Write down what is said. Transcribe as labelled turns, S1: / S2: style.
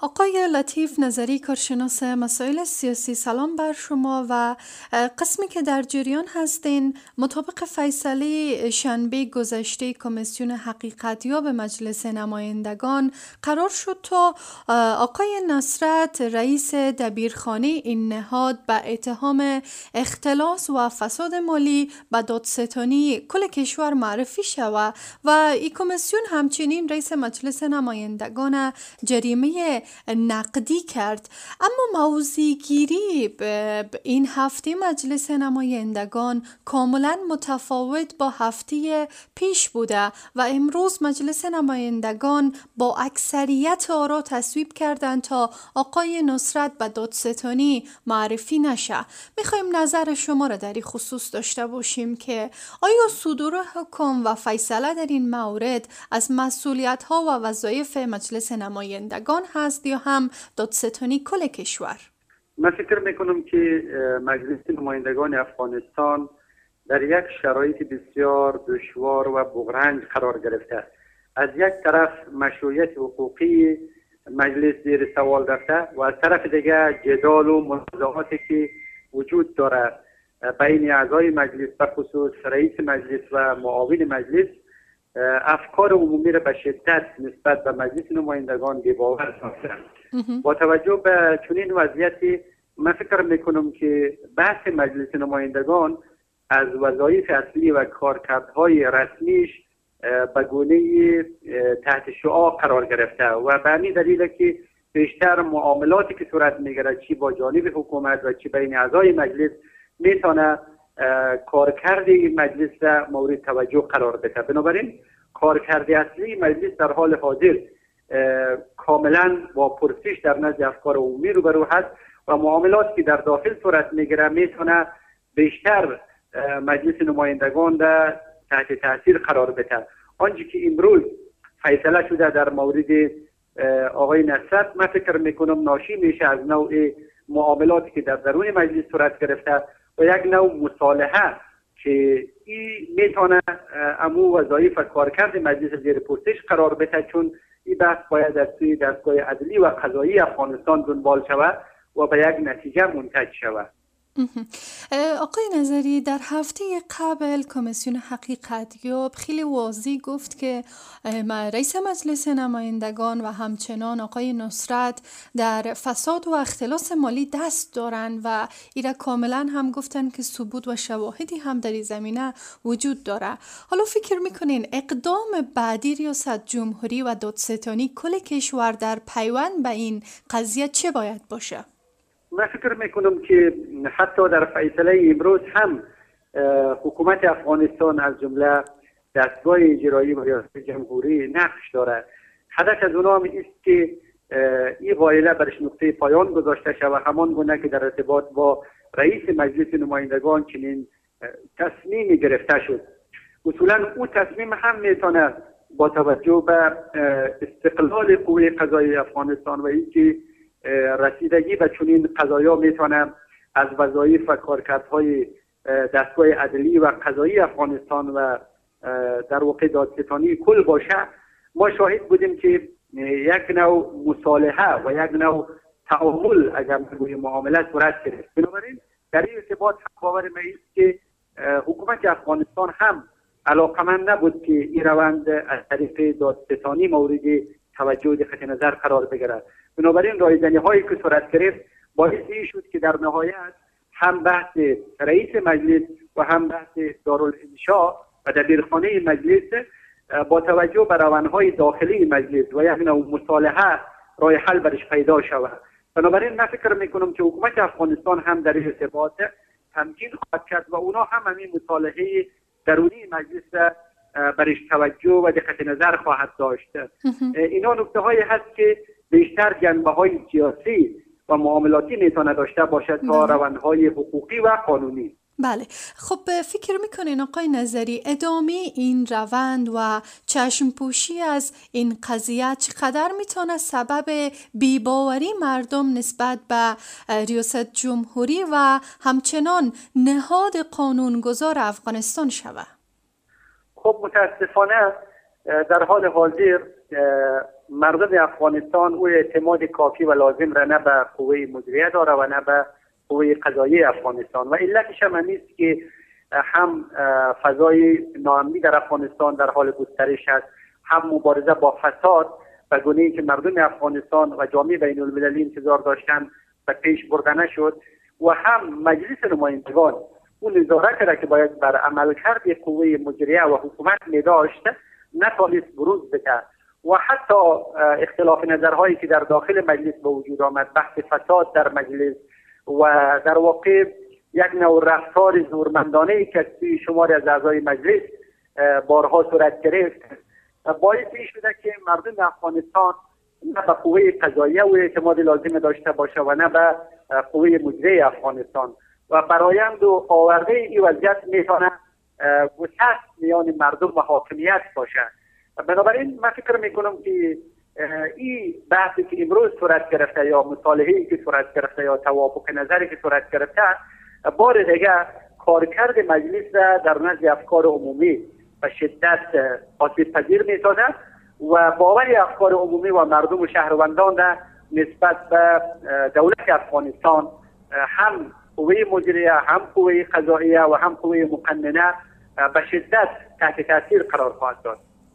S1: آقای لطیف نظری، کارشناس مسائل سیاسی، سلام بر شما. و قسمی که در جریان هستین، مطابق فیصله شنبه گذشته کمیسیون حقیقتیاب مجلس نمایندگان قرار شد تا آقای نصرت، رئیس دبیرخانه این نهاد، به اتهام اختلاس و فساد مالی به دادستانی کل کشور معرفی شود و این کمیسیون همچنین رئیس مجلس نمایندگان جریمه نقدی کرد. اما موضع‌گیری این هفته مجلس نمایندگان کاملا متفاوت با هفته پیش بوده و امروز مجلس نمایندگان با اکثریت آرا تصویب کردند تا آقای نصرت به دادستانی معرفی نشه. میخوایم نظر شما را در این خصوص داشته باشیم که آیا صدور حکم و فیصله در این مورد از مسئولیت‌ها و وظایف مجلس نمایندگان هست یا هم دادستانی کل کشور؟
S2: من فکر میکنم که مجلس نمایندگان افغانستان در یک شرایط بسیار دشوار و بغرنج قرار گرفته. از یک طرف مشروعیت حقوقی مجلس زیر سوال رفته و از طرف دیگر جدال و منازعاتی که وجود داره بین اعضای مجلس، به خصوص رئیس مجلس و معاون مجلس، افکار عمومی را به شدت نسبت به مجلس نمایندگان بی‌باور ساختند. با توجه به چنین وضعیتی من فکر میکنم که بحث مجلس نمایندگان از وظایف اصلی و کارکردهای رسمیش به گونه تحت شعاع قرار گرفته و به همین دلیل که بیشتر معاملاتی که صورت میگیرد چی با جانب حکومت و چی بین اعضای مجلس میتونه کارکرد این مجلس را مورد توجه قرار بده. بنابراین کارکرد اصلی مجلس در حال حاضر کاملا با پرسش در نزد افکار عمومی روبرو هست و معاملاتی که در داخل صورت میگیره میتونه بیشتر مجلس نمایندگان را تحت تاثیر قرار بده. آنچه که امروز فیصله شده در مورد آقای نصرت، من فکر میکنم ناشی میشه از نوع معاملاتی که در درون مجلس صورت گرفته و یک نوع مصالحه که این میتونه امو وظایف و کارکرد مجلس زیر پرسش قرار بده، چون این بحث باید از سوی دستگاه عدلی و قضایی افغانستان دنبال شود و به یک نتیجه منتج شود.
S1: آقای نظری، در هفته قبل کمیسیون حقیقتیاب خیلی واضح گفت که رئیس مجلس نمایندگان و همچنان آقای نصرت در فساد و اختلاس مالی دست دارند و ایره کاملا هم گفتن که ثبوت و شواهدی هم در این زمینه وجود داره. حالا فکر میکنین اقدام بعدی ریاست جمهوری و دادستانی کل کشور در پیوند به این قضیه چه باید باشه؟
S2: من فکر میکنم که حتی در فیصله امروز هم حکومت افغانستان از جمله دستگاه اجرایی و ریاست جمهوری نقش داره. هدف از اونها هم است که این قائله برش نقطه پایان گذاشته شود، همان گونه که در ارتباط با رئیس مجلس نمایندگان چنین تصمیمی گرفته شد. اصولا او تصمیم هم میتونه با توجه به استقلال قوه قضایی افغانستان و اینکه رسیدگی به چنین قضایا میتونه از وظایف و کارکردهای دستگاه عدلی و قضایی افغانستان و در واقع دادستانی کل باشه، ما شاهد بودیم که یک نوع مصالحه و یک نوع تعامل اگر بگوییم معامله صورت گرفت. بنابراین در این ارتباط باور من است که حکومت افغانستان هم علاقمند نبود که این روند از طریق دادستانی مورد توجه و دقت نظر قرار بگیرد. بنابراین رایزنی هایی که صورت گرفت باعث این شد که در نهایت هم بحث رئیس مجلس و هم بحث دارالانشاء و دبیرخانه مجلس با توجه به روندهای داخلی مجلس و یک نوع مصالحه راه حل برش پیدا شود. بنابراین من فکر میکنم که حکومت افغانستان هم در این ارتباط تمکین خواهد کرد و اونا هم همین مصالحه درونی مجلس برش توجه و دقت نظر خواهد داشت. اینا نکته هایی هست که بیشتر جنبه های سیاسی و معاملاتی میتونه داشته باشد تا روندهای حقوقی و قانونی.
S1: بله، خب فکر میکنین آقای نظری ادامه این روند و چشم پوشی از این قضیه چقدر میتونه سبب بیباوری مردم نسبت به ریاست جمهوری و همچنان نهاد قانونگذار افغانستان شود؟
S2: خب متاسفانه در حال حاضر مردم افغانستان او اعتماد کافی و لازم را نه به قوه مجریه داره و نه به قوه قضاییه افغانستان و علتش هم است که هم فضای ناامنی در افغانستان در حال گسترش است، هم مبارزه با فساد و گونه‌ای که مردم افغانستان و جامعه بین المللی انتظار داشتن و پیش برده نشد و هم مجلس نمایندگان اون نظارت را که باید بر عملکرد قوه مجریه و حکومت می داشت نتوانست بروز بده و حتی اختلاف نظرهایی که در داخل مجلس به وجود آمد، بحث فساد در مجلس و در واقع یک نوع رفتار زورمندانه‌ای که توی شماری از اعضای مجلس بارها صورت گرفت باعث شده که مردم افغانستان نه به قوه قضاییه و اعتماد لازم داشته باشه و نه به قوه مجریه افغانستان و برآیند و آورده این وضعیت میتونه وسعت میان مردم و حاکمیت باشه. بنابراین من فکر میکنم که این بحثی که امروز صورت گرفته یا مصالحه‌ای که صورت گرفته یا توافق نظری که صورت گرفته بار دیگه کارکرد مجلس در نزد افکار عمومی به شدت آسیب پذیر می‌سازد و باور افکار عمومی و مردم و شهروندان نسبت به دولت افغانستان هم قوه مجریه، هم قوه قضاییه و هم قوه مقننه به شدت تحت تاثیر قرار خواهد داد.